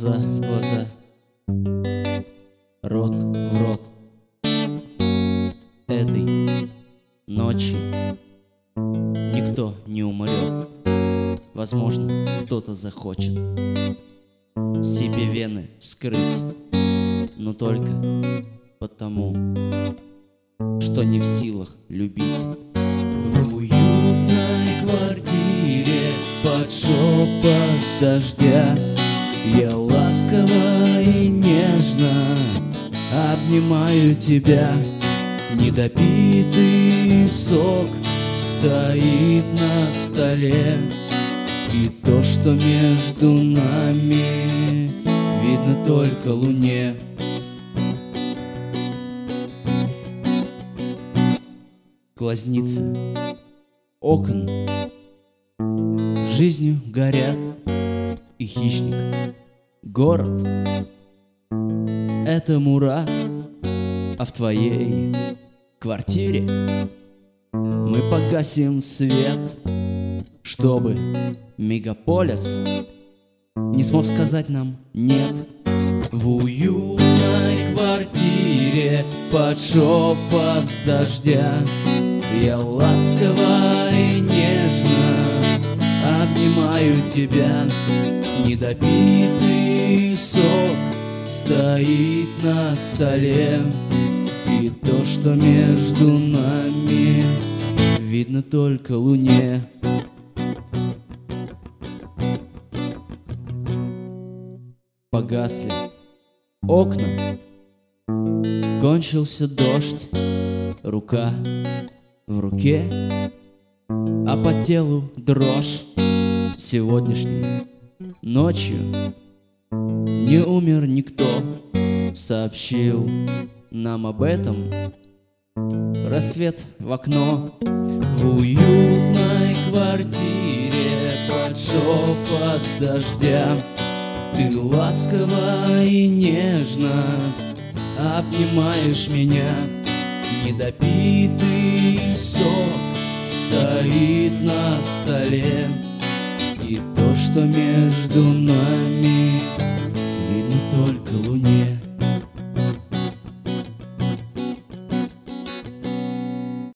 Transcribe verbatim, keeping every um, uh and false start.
Глаза в глаза, рот в рот. Этой ночью никто не умрет. Возможно, кто-то захочет себе вены вскрыть, но только потому, что не в силах любить. В уютной квартире под шепот дождя я ласково и нежно обнимаю тебя. Недопитый сок стоит на столе, и то, что между нами, видно только луне. Глазницы окон жизнью горят, и хищник город — это Мурат. А в твоей квартире мы погасим свет, чтобы мегаполис не смог сказать нам «нет». В уютной квартире под шепот дождя я ласково и нежно обнимаю тебя. Недопитый сок стоит на столе, и то, что между нами, видно только луне. Погасли окна, кончился дождь, рука в руке, а по телу дрожь. Сегодняшней ночью не умер никто, сообщил нам об этом рассвет в окно. В уютной квартире под шепот дождя ты ласково и нежно обнимаешь меня. Недопитый сок стоит на столе, и то, что между нами,